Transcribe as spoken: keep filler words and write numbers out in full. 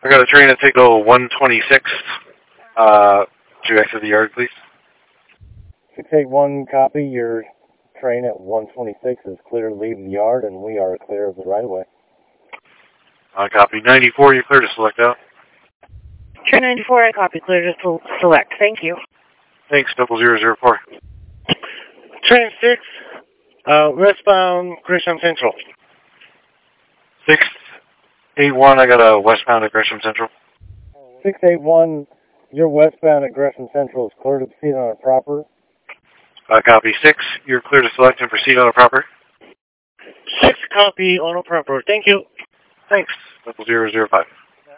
I got a train at Tickle one twenty-six. Uh, to exit the yard, please. six eight one, copy. Your train at one twenty-six is clear to leave the yard, and we are clear of the right-of-way. Uh, copy. ninety-four, you're clear to select out. Train ninety-four, I copy. Clear to select. Thank you. Thanks, double zero zero four. Train six, uh, westbound Gresham Central. six eight one, I got a westbound at Gresham Central. six eight one, you're westbound at Gresham Central is clear to proceed on a proper. Uh, copy. six, you're clear to select and proceed on a proper. six, copy on a proper. Thank you. Thanks, double zero zero five.